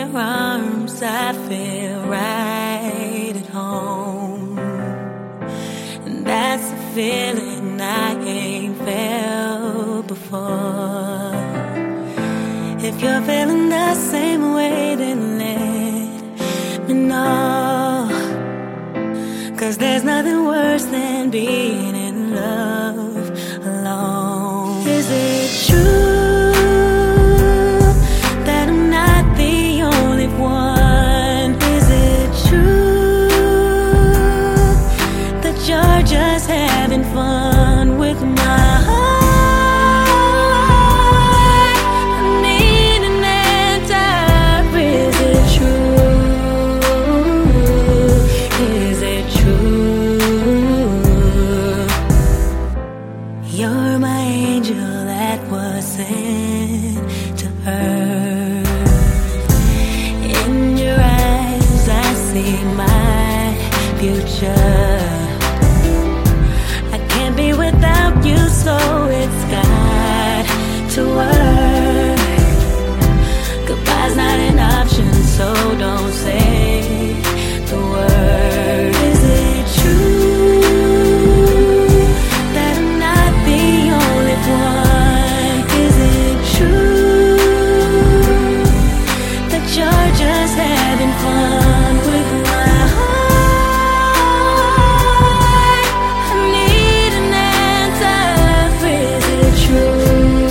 your arms, I feel right at home. And that's a feeling I ain't felt before. If you're feeling the same way, then let me know. 'Cause there's nothing worse than being in love alone. Is it true that I'm not the only one? Is it true that you're just having fun with my heart? I need an answer. Is it true? Is it true? You're my angel that was sent to earth. In your eyes I see my future. I can't be without you, so it's got to work. Goodbye's not an option, so don't say the word. Is it true that I'm not the only one? Is it true that you're just having fun with my heart? I need an answer. Is it true?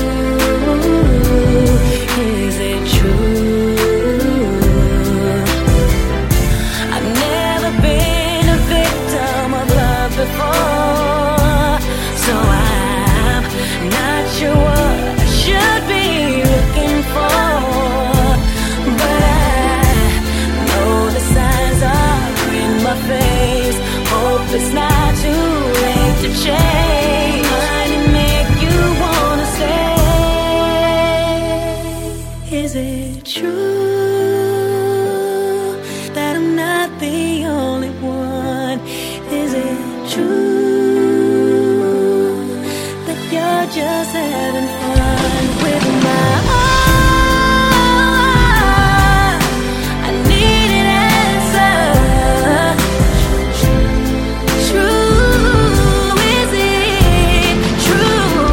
Is it true? I've never been a victim of love before, so I'm not sure what I should be looking for. But I know the signs are in my face. Hope it's not too late to change. Might it make you wanna stay? Is it true that I'm not the only one? Is it true that you're just having fun with my heart? I need an answer. True, is it true?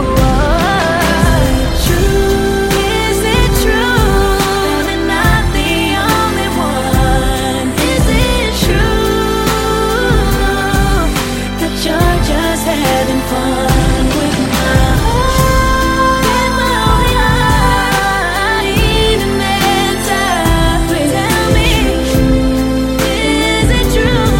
Is it true that I'm not the only one? Is it true that you're just having fun with my heart? I need an answer. Please tell me, is it true?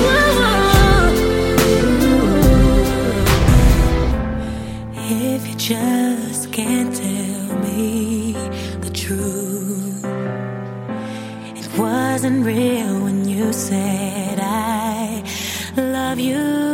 If you just can't tell me the truth, it wasn't real when you said I love you.